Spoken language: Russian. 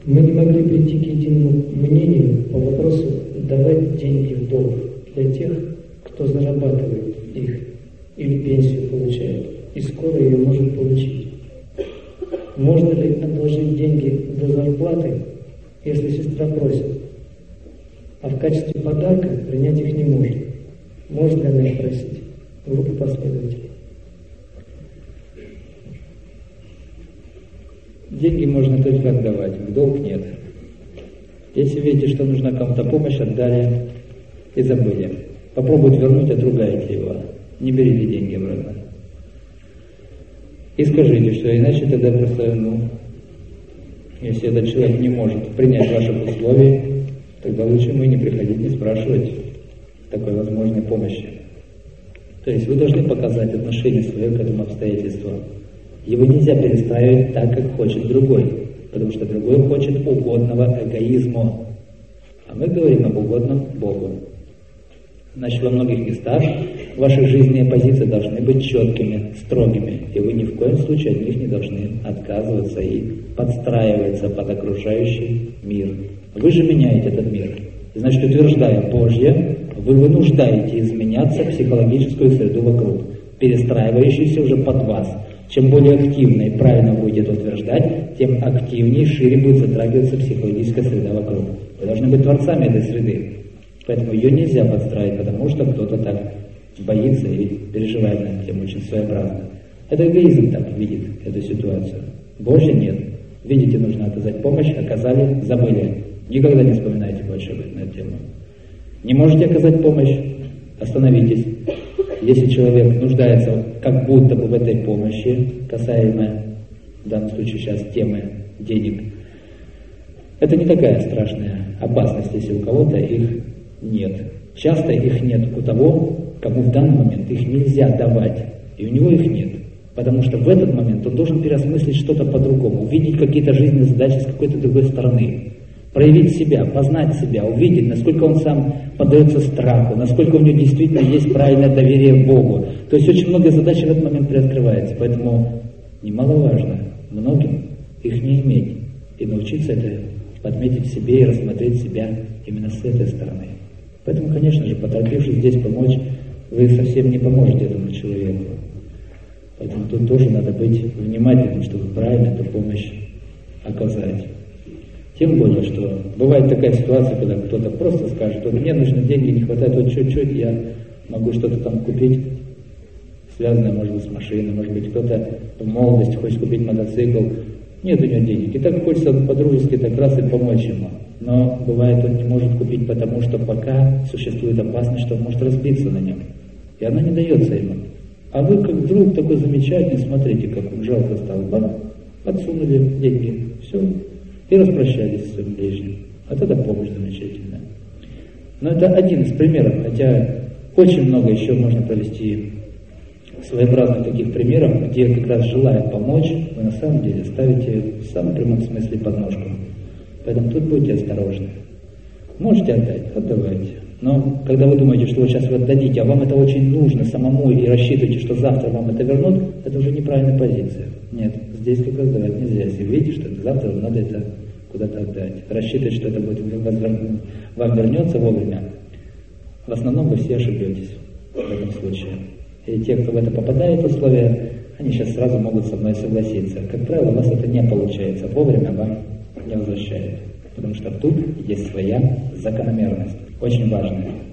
Мы не могли прийти к единому мнению по вопросу давать деньги в долг для тех, кто зарабатывает их или пенсию получает, и скоро ее может получить. Можно ли отложить деньги до зарплаты, если сестра просит, а в качестве подарка принять их не может? Можно ли она их просить? Группа последователей. Деньги можно только отдавать, в долг нет. Если видите, что нужна кому-то помощь, отдали и забыли. Попробуйте вернуть, отругайте его. Не берите деньги обратно. И скажите, что иначе тогда просто, если этот человек не может принять ваших условий, тогда лучше ему и не приходить, не спрашивать такой возможной помощи. То есть вы должны показать отношение свое к этому обстоятельству. Его нельзя перестраивать так, как хочет другой, потому что другой хочет угодного эгоизму. А мы говорим об угодном Богу. Значит, во многих местах ваши жизненные позиции должны быть четкими, строгими, и вы ни в коем случае от них не должны отказываться и подстраиваться под окружающий мир. Вы же меняете этот мир. И значит, утверждая Божье, вы вынуждаете изменяться психологическую среду вокруг, перестраивающуюся уже под вас. Чем более активно и правильно вы будете утверждать, тем активнее и шире будет затрагиваться психологическая среда вокруг. Вы должны быть творцами этой среды. Поэтому ее нельзя подстраивать, потому что кто-то так боится и переживает над тем очень своеобразно. Это эгоизм так видит эту ситуацию. Божье нет. Видите, нужно оказать помощь, оказали, забыли. Никогда не вспоминайте больше на эту тему. Не можете оказать помощь? Остановитесь. Если человек нуждается как будто бы в этой помощи, касаемо, в данном случае сейчас темы денег, это не такая страшная опасность, если у кого-то их нет. Часто их нет у того, кому в данный момент их нельзя давать, и у него их нет. Потому что в этот момент он должен переосмыслить что-то по-другому, увидеть какие-то жизненные задачи с какой-то другой стороны. Проявить себя, познать себя, увидеть, насколько он сам поддается страху, насколько у него действительно есть правильное доверие к Богу. То есть очень много задач в этот момент приоткрывается. Поэтому немаловажно многим их не иметь и научиться это подметить в себе и рассмотреть себя именно с этой стороны. Поэтому, конечно же, поторопившись здесь помочь, вы совсем не поможете этому человеку. Поэтому тут тоже надо быть внимательным, чтобы правильно эту помощь оказать. Тем более, что бывает такая ситуация, когда кто-то просто скажет, вот мне нужны деньги, не хватает вот чуть-чуть, я могу что-то там купить, связанное, может быть, с машиной, может быть, кто-то в молодости хочет купить мотоцикл, нет у него денег. И так хочется по-дружески так раз и помочь ему. Но бывает, он не может купить, потому что пока существует опасность, что он может разбиться на нем. И она не дается ему. А вы как друг такой замечательный, смотрите, как жалко стало, бам, отсунули деньги, все. И распрощались с своим ближним. А тогда помощь замечательная. Но это один из примеров, хотя очень много еще можно провести своеобразных таких примеров, где как раз желая помочь, вы на самом деле ставите в самом прямом смысле подножку. Поэтому тут будьте осторожны. Можете отдать, отдавайте. Но когда вы думаете, что вы сейчас вы отдадите, а вам это очень нужно самому и рассчитываете, что завтра вам это вернут, это уже неправильная позиция. Нет, здесь как раз давать нельзя. Если видите, что завтра вам надо это куда-то отдать, рассчитывать, что это будет вам вернется вовремя, в основном вы все ошибетесь в этом случае. И те, кто в это попадает в условия, они сейчас сразу могут со мной согласиться. Как правило, у вас это не получается, вовремя вам не возвращают. Потому что тут есть своя закономерность, очень важная.